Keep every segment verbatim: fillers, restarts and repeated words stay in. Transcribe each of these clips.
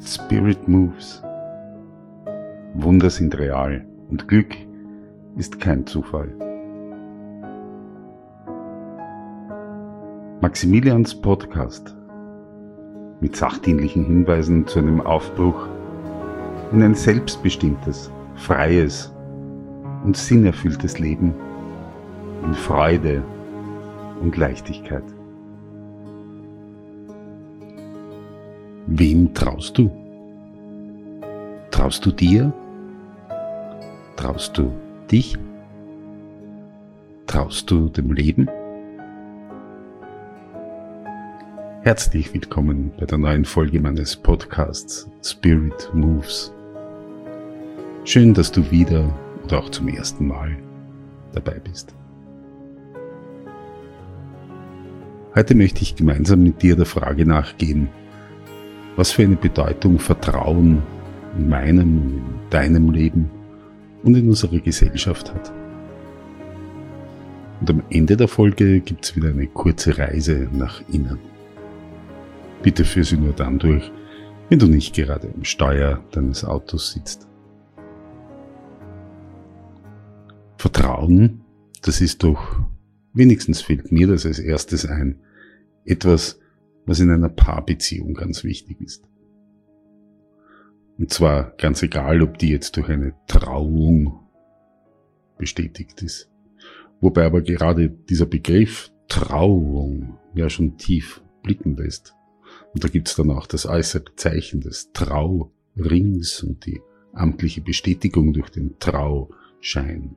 Spirit moves. Wunder sind real und Glück ist kein Zufall. Maximilians Podcast mit sachdienlichen Hinweisen zu einem Aufbruch in ein selbstbestimmtes, freies und sinnerfülltes Leben in Freude und Leichtigkeit. Wem traust du? Traust du dir? Traust du dich? Traust du dem Leben? Herzlich willkommen bei der neuen Folge meines Podcasts Spirit Moves. Schön, dass du wieder oder auch zum ersten Mal dabei bist. Heute möchte ich gemeinsam mit dir der Frage nachgehen, was für eine Bedeutung Vertrauen in meinem, in deinem Leben und in unserer Gesellschaft hat. Und am Ende der Folge gibt es wieder eine kurze Reise nach innen. Bitte führ sie nur dann durch, wenn du nicht gerade am Steuer deines Autos sitzt. Vertrauen, das ist doch, wenigstens fällt mir das als erstes ein, etwas, was in einer Paarbeziehung ganz wichtig ist. Und zwar ganz egal, ob die jetzt durch eine Trauung bestätigt ist. Wobei aber gerade dieser Begriff Trauung ja schon tief blicken lässt. Und da gibt's dann auch das äußere Zeichen des Traurings und die amtliche Bestätigung durch den Trauschein.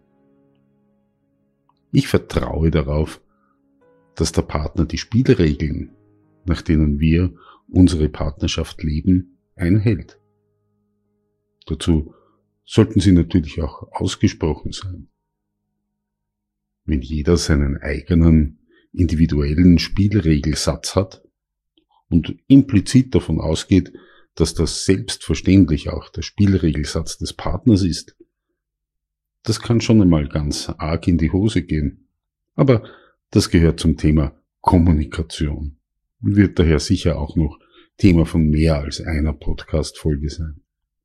Ich vertraue darauf, dass der Partner die Spielregeln, nach denen wir unsere Partnerschaft leben, einhält. Dazu sollten sie natürlich auch ausgesprochen sein. Wenn jeder seinen eigenen individuellen Spielregelsatz hat und implizit davon ausgeht, dass das selbstverständlich auch der Spielregelsatz des Partners ist, das kann schon einmal ganz arg in die Hose gehen. Aber das gehört zum Thema Kommunikation und wird daher sicher auch noch Thema von mehr als einer Podcast-Folge sein.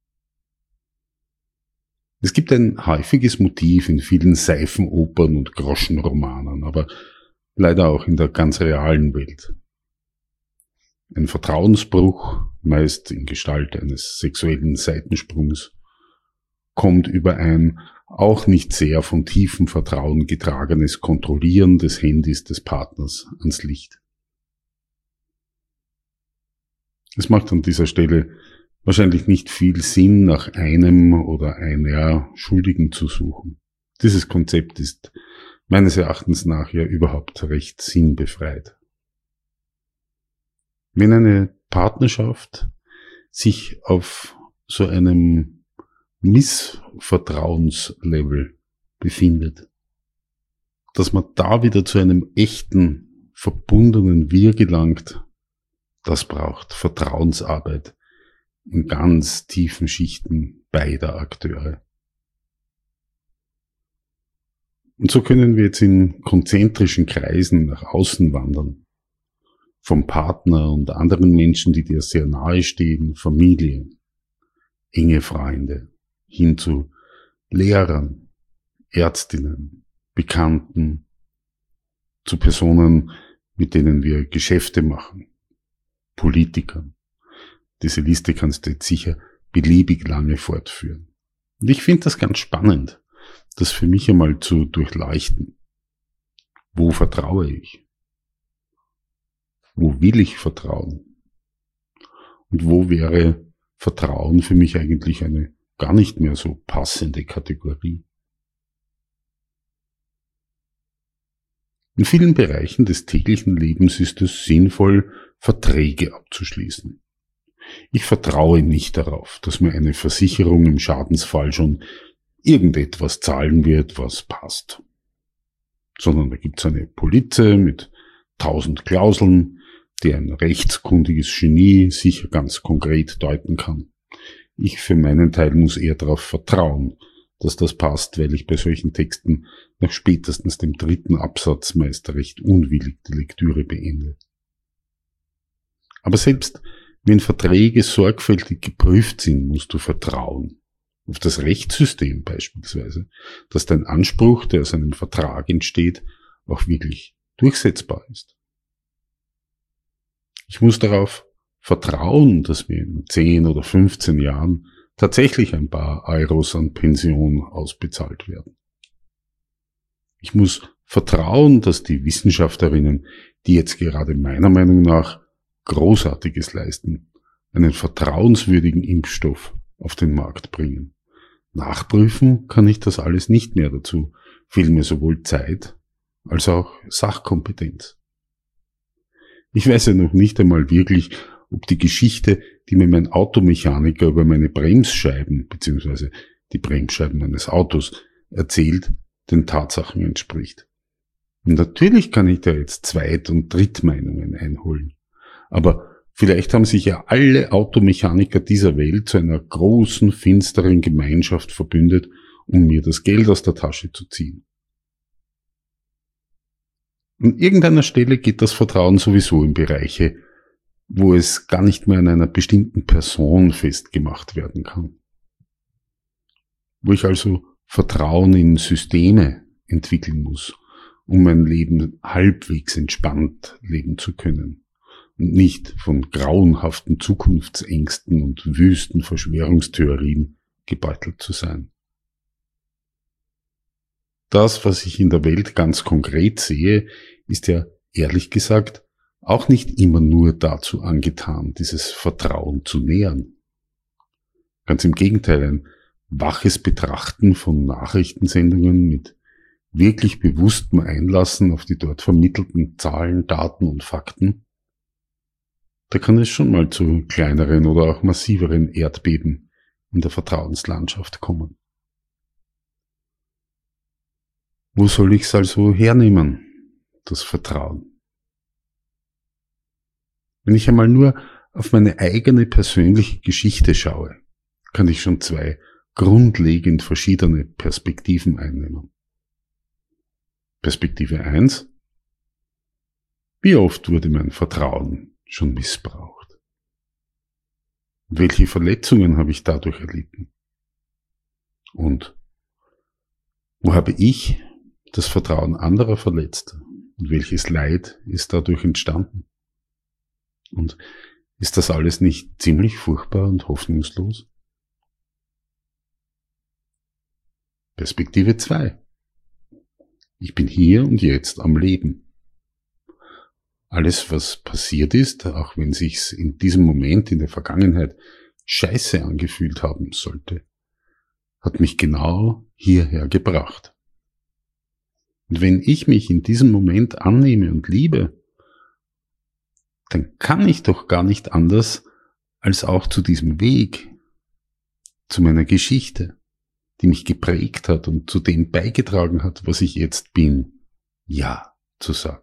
Es gibt ein häufiges Motiv in vielen Seifenopern und Groschenromanen, aber leider auch in der ganz realen Welt. Ein Vertrauensbruch, meist in Gestalt eines sexuellen Seitensprungs, kommt über ein auch nicht sehr von tiefem Vertrauen getragenes Kontrollieren des Handys des Partners ans Licht. Es macht an dieser Stelle wahrscheinlich nicht viel Sinn, nach einem oder einer Schuldigen zu suchen. Dieses Konzept ist meines Erachtens nach ja überhaupt recht sinnbefreit. Wenn eine Partnerschaft sich auf so einem Missvertrauenslevel befindet, dass man da wieder zu einem echten, verbundenen Wir gelangt, das braucht Vertrauensarbeit in ganz tiefen Schichten beider Akteure. Und so können wir jetzt in konzentrischen Kreisen nach außen wandern. Vom Partner und anderen Menschen, die dir sehr nahe stehen, Familie, enge Freunde, hin zu Lehrern, Ärztinnen, Bekannten, zu Personen, mit denen wir Geschäfte machen, Politikern. Diese Liste kannst du jetzt sicher beliebig lange fortführen. Und ich finde das ganz spannend, das für mich einmal zu durchleuchten. Wo vertraue ich? Wo will ich vertrauen? Und wo wäre Vertrauen für mich eigentlich eine gar nicht mehr so passende Kategorie? In vielen Bereichen des täglichen Lebens ist es sinnvoll, Verträge abzuschließen. Ich vertraue nicht darauf, dass mir eine Versicherung im Schadensfall schon irgendetwas zahlen wird, was passt. Sondern da gibt's eine Polize mit tausend Klauseln, die ein rechtskundiges Genie sicher ganz konkret deuten kann. Ich für meinen Teil muss eher darauf vertrauen, dass das passt, weil ich bei solchen Texten nach spätestens dem dritten Absatz meist recht unwillig die Lektüre beende. Aber selbst Wenn Verträge sorgfältig geprüft sind, musst du vertrauen. Auf das Rechtssystem beispielsweise, dass dein Anspruch, der aus einem Vertrag entsteht, auch wirklich durchsetzbar ist. Ich muss darauf vertrauen, dass mir in zehn oder fünfzehn Jahren tatsächlich ein paar Euros an Pension ausbezahlt werden. Ich muss vertrauen, dass die Wissenschaftlerinnen, die jetzt gerade meiner Meinung nach Großartiges leisten, einen vertrauenswürdigen Impfstoff auf den Markt bringen. Nachprüfen kann ich das alles nicht mehr, dazu fehlt mir sowohl Zeit als auch Sachkompetenz. Ich weiß ja noch nicht einmal wirklich, ob die Geschichte, die mir mein Automechaniker über meine Bremsscheiben bzw. die Bremsscheiben meines Autos erzählt, den Tatsachen entspricht. Und natürlich kann ich da jetzt Zweit- und Drittmeinungen einholen. Aber vielleicht haben sich ja alle Automechaniker dieser Welt zu einer großen, finsteren Gemeinschaft verbündet, um mir das Geld aus der Tasche zu ziehen. An irgendeiner Stelle geht das Vertrauen sowieso in Bereiche, wo es gar nicht mehr an einer bestimmten Person festgemacht werden kann. Wo ich also Vertrauen in Systeme entwickeln muss, um mein Leben halbwegs entspannt leben zu können und nicht von grauenhaften Zukunftsängsten und wüsten Verschwörungstheorien gebeutelt zu sein. Das, was ich in der Welt ganz konkret sehe, ist ja ehrlich gesagt auch nicht immer nur dazu angetan, dieses Vertrauen zu nähern. Ganz im Gegenteil, ein waches Betrachten von Nachrichtensendungen mit wirklich bewusstem Einlassen auf die dort vermittelten Zahlen, Daten und Fakten, da kann es schon mal zu kleineren oder auch massiveren Erdbeben in der Vertrauenslandschaft kommen. Wo soll ich es also hernehmen, das Vertrauen? Wenn ich einmal nur auf meine eigene persönliche Geschichte schaue, kann ich schon zwei grundlegend verschiedene Perspektiven einnehmen. Perspektive eins: Wie oft wurde mein Vertrauen schon missbraucht? Welche Verletzungen habe ich dadurch erlitten? Und wo habe ich das Vertrauen anderer verletzt? Und welches Leid ist dadurch entstanden? Und ist das alles nicht ziemlich furchtbar und hoffnungslos? Perspektive zwei: Ich bin hier und jetzt am Leben. Alles, was passiert ist, auch wenn sich's in diesem Moment in der Vergangenheit scheiße angefühlt haben sollte, hat mich genau hierher gebracht. Und wenn ich mich in diesem Moment annehme und liebe, dann kann ich doch gar nicht anders, als auch zu diesem Weg, zu meiner Geschichte, die mich geprägt hat und zu dem beigetragen hat, was ich jetzt bin, Ja zu sagen.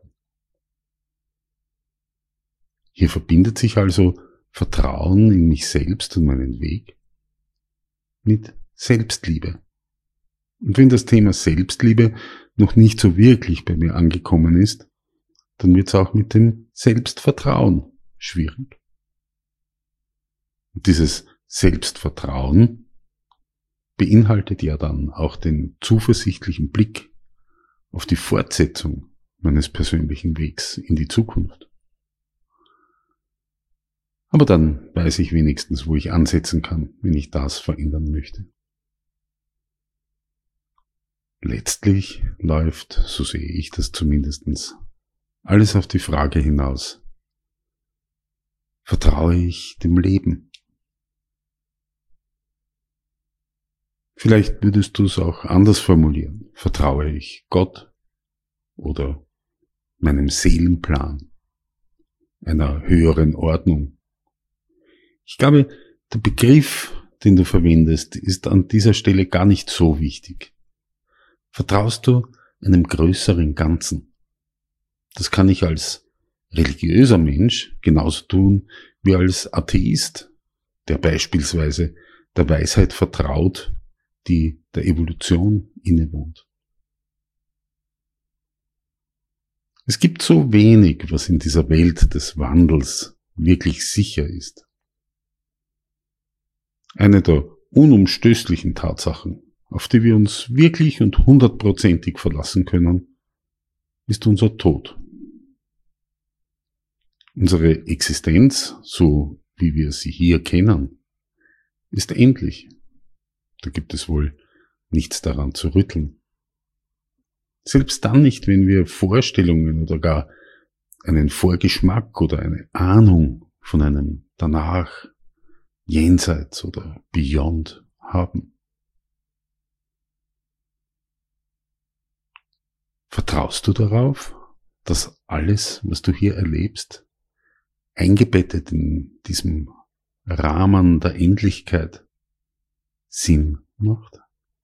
Hier verbindet sich also Vertrauen in mich selbst und meinen Weg mit Selbstliebe. Und wenn das Thema Selbstliebe noch nicht so wirklich bei mir angekommen ist, dann wird es auch mit dem Selbstvertrauen schwierig. Und dieses Selbstvertrauen beinhaltet ja dann auch den zuversichtlichen Blick auf die Fortsetzung meines persönlichen Wegs in die Zukunft. Aber dann weiß ich wenigstens, wo ich ansetzen kann, wenn ich das verändern möchte. Letztlich läuft, so sehe ich das zumindest, alles auf die Frage hinaus: Vertraue ich dem Leben? Vielleicht würdest du es auch anders formulieren. Vertraue ich Gott oder meinem Seelenplan, einer höheren Ordnung? Ich glaube, der Begriff, den du verwendest, ist an dieser Stelle gar nicht so wichtig. Vertraust du einem größeren Ganzen? Das kann ich als religiöser Mensch genauso tun wie als Atheist, der beispielsweise der Weisheit vertraut, die der Evolution innewohnt. Es gibt so wenig, was in dieser Welt des Wandels wirklich sicher ist. Eine der unumstößlichen Tatsachen, auf die wir uns wirklich und hundertprozentig verlassen können, ist unser Tod. Unsere Existenz, so wie wir sie hier kennen, ist endlich. Da gibt es wohl nichts daran zu rütteln. Selbst dann nicht, wenn wir Vorstellungen oder gar einen Vorgeschmack oder eine Ahnung von einem Danach, Jenseits oder Beyond haben. Vertraust du darauf, dass alles, was du hier erlebst, eingebettet in diesem Rahmen der Endlichkeit, Sinn macht?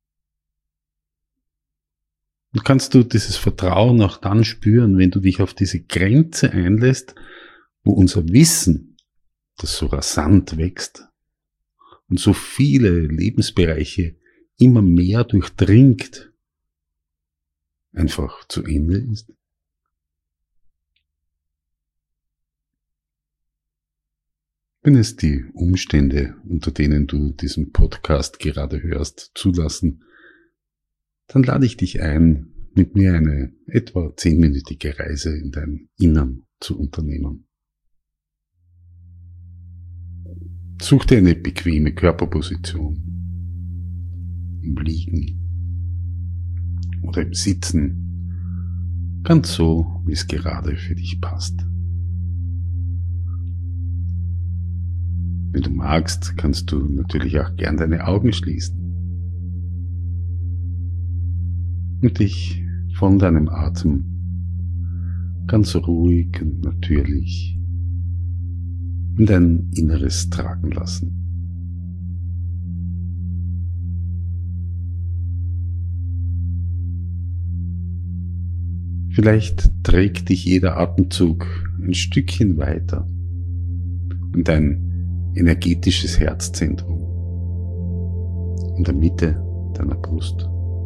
Und kannst du dieses Vertrauen auch dann spüren, wenn du dich auf diese Grenze einlässt, wo unser Wissen, das so rasant wächst und so viele Lebensbereiche immer mehr durchdringt, einfach zu Ende ist? Wenn es die Umstände, unter denen du diesen Podcast gerade hörst, zulassen, dann lade ich dich ein, mit mir eine etwa zehnminütige Reise in dein Innern zu unternehmen. Such dir eine bequeme Körperposition, im Liegen oder im Sitzen, ganz so, wie es gerade für dich passt. Wenn du magst, kannst du natürlich auch gern deine Augen schließen und dich von deinem Atem ganz ruhig und natürlich in dein Inneres tragen lassen. Vielleicht trägt dich jeder Atemzug ein Stückchen weiter in dein energetisches Herzzentrum in der Mitte deiner Brust.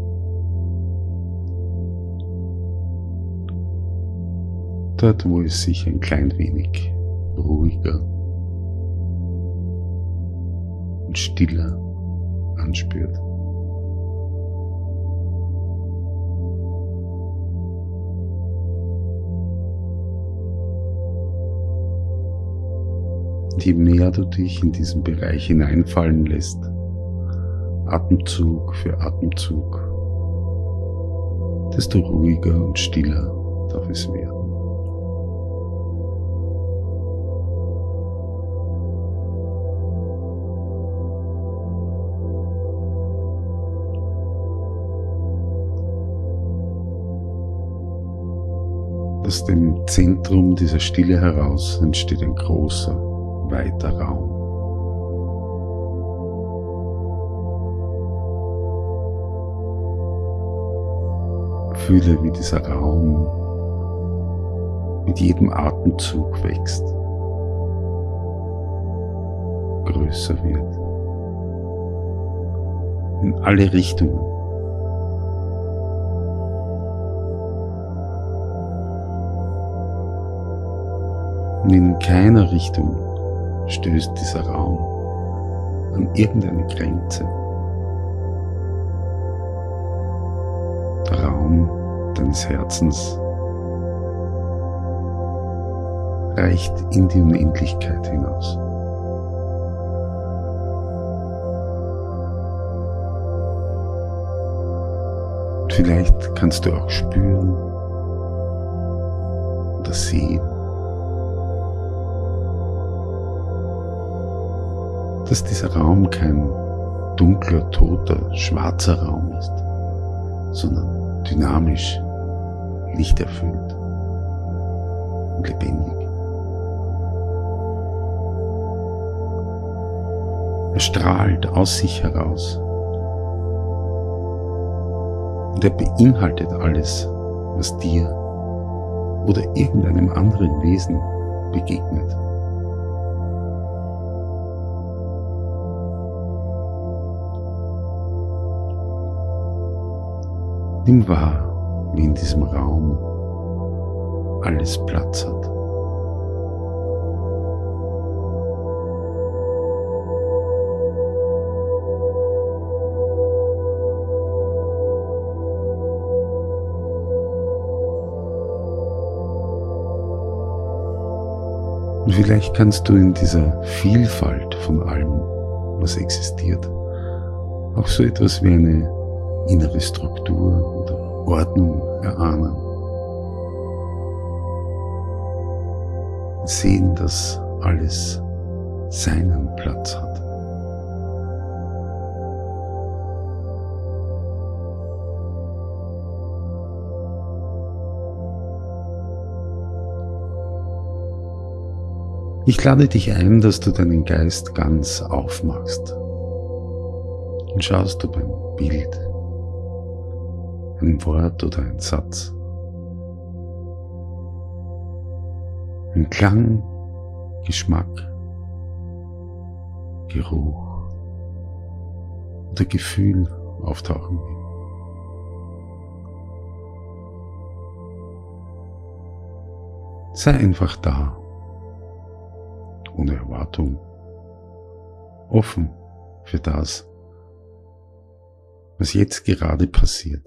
Dort, wo es sich ein klein wenig ruhiger und stiller anspürt. Je mehr du dich in diesen Bereich hineinfallen lässt, Atemzug für Atemzug, desto ruhiger und stiller darf es werden. Aus dem Zentrum dieser Stille heraus entsteht ein großer, weiter Raum. Fühle, wie dieser Raum mit jedem Atemzug wächst, größer wird, in alle Richtungen. Und in keiner Richtung stößt dieser Raum an irgendeine Grenze. Der Raum deines Herzens reicht in die Unendlichkeit hinaus. Und vielleicht kannst du auch spüren oder sehen, dass dieser Raum kein dunkler, toter, schwarzer Raum ist, sondern dynamisch, lichterfüllt und lebendig. Er strahlt aus sich heraus und er beinhaltet alles, was dir oder irgendeinem anderen Wesen begegnet. Nimm wahr, wie in diesem Raum alles Platz hat. Und vielleicht kannst du in dieser Vielfalt von allem, was existiert, auch so etwas wie eine innere Struktur oder Ordnung erahnen. Sehen, dass alles seinen Platz hat. Ich lade dich ein, dass du deinen Geist ganz aufmachst und schaust, ob ein Bild, ein Wort oder ein Satz, ein Klang, Geschmack, Geruch oder Gefühl auftauchen will. Sei einfach da, ohne Erwartung, offen für das, was jetzt gerade passiert.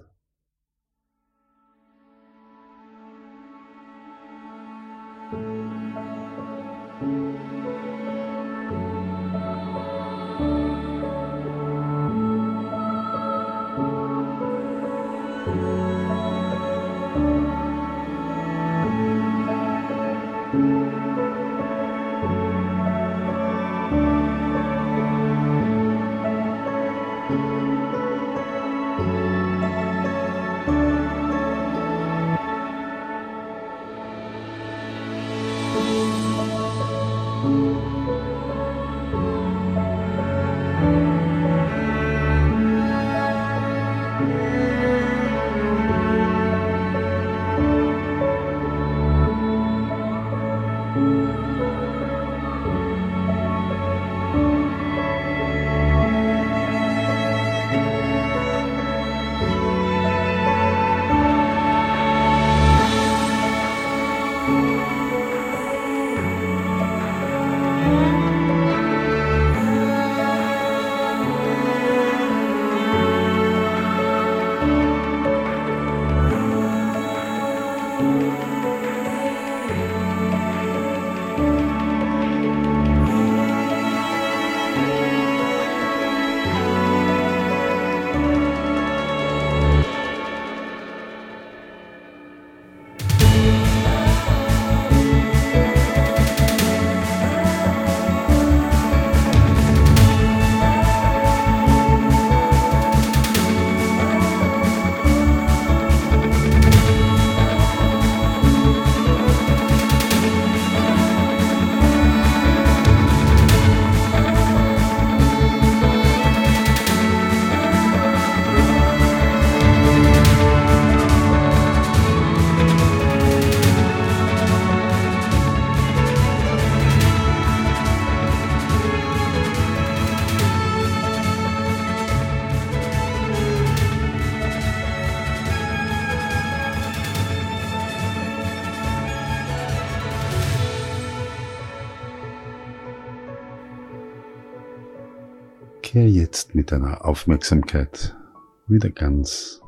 Kehr jetzt mit deiner Aufmerksamkeit wieder ganz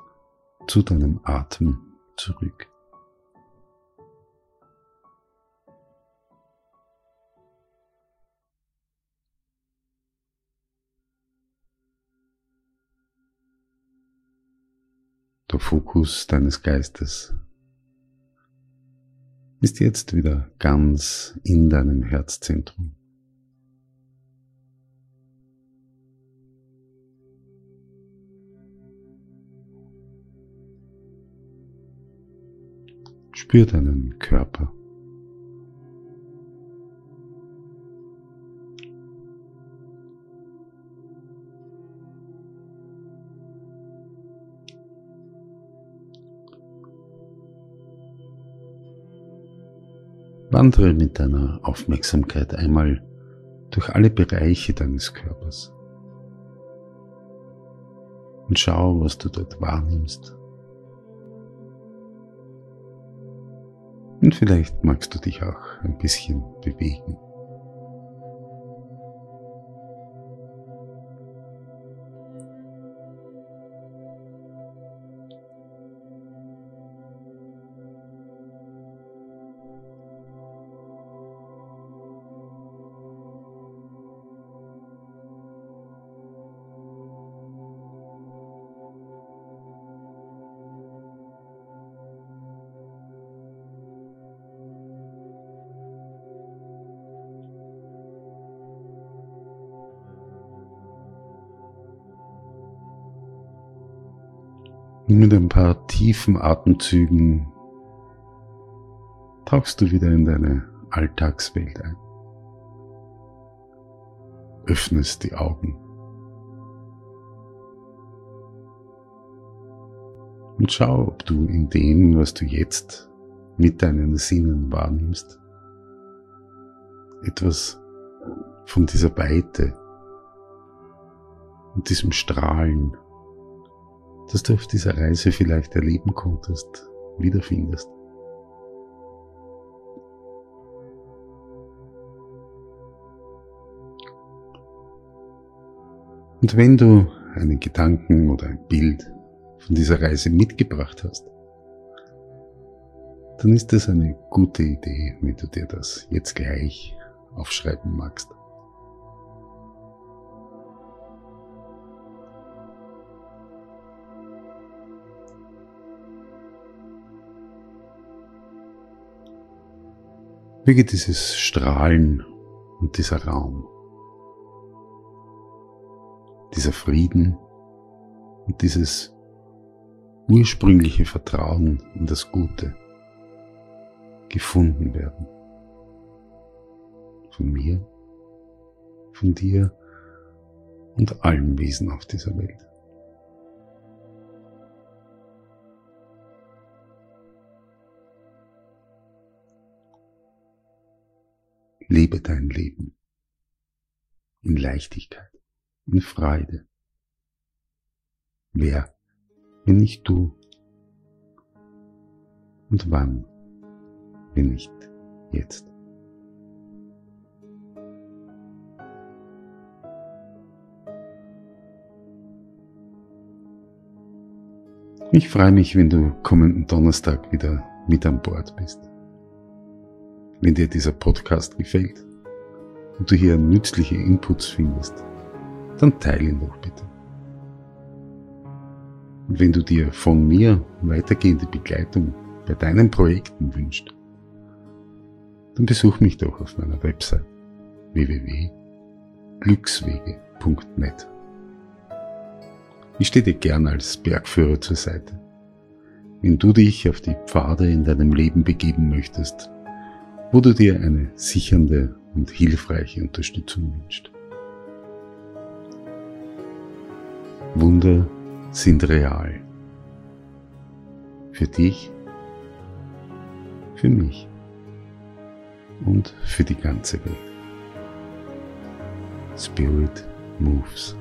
zu deinem Atem zurück. Der Fokus deines Geistes ist jetzt wieder ganz in deinem Herzzentrum. Spür deinen Körper. Wandere mit deiner Aufmerksamkeit einmal durch alle Bereiche deines Körpers und schau, was du dort wahrnimmst. Und vielleicht magst du dich auch ein bisschen bewegen. Und mit ein paar tiefen Atemzügen tauchst du wieder in deine Alltagswelt ein. Öffnest die Augen und schau, ob du in dem, was du jetzt mit deinen Sinnen wahrnimmst, etwas von dieser Weite und diesem Strahlen, das du auf dieser Reise vielleicht erleben konntest, wiederfindest. Und wenn du einen Gedanken oder ein Bild von dieser Reise mitgebracht hast, dann ist das eine gute Idee, wenn du dir das jetzt gleich aufschreiben magst. Möge dieses Strahlen und dieser Raum, dieser Frieden und dieses ursprüngliche Vertrauen in das Gute gefunden werden. Von mir, von dir und allen Wesen auf dieser Welt. Lebe dein Leben in Leichtigkeit, in Freude. Wer, wenn nicht du? Und wann, wenn nicht jetzt? Ich freue mich, wenn du kommenden Donnerstag wieder mit an Bord bist. Wenn dir dieser Podcast gefällt und du hier nützliche Inputs findest, dann teile ihn doch bitte. Und wenn du dir von mir weitergehende Begleitung bei deinen Projekten wünschst, dann besuch mich doch auf meiner Website w w w punkt glückswege punkt net. Ich stehe dir gern als Bergführer zur Seite, wenn du dich auf die Pfade in deinem Leben begeben möchtest, wo du dir eine sichernde und hilfreiche Unterstützung wünschst. Wunder sind real. Für dich, für mich und für die ganze Welt. Spirit moves.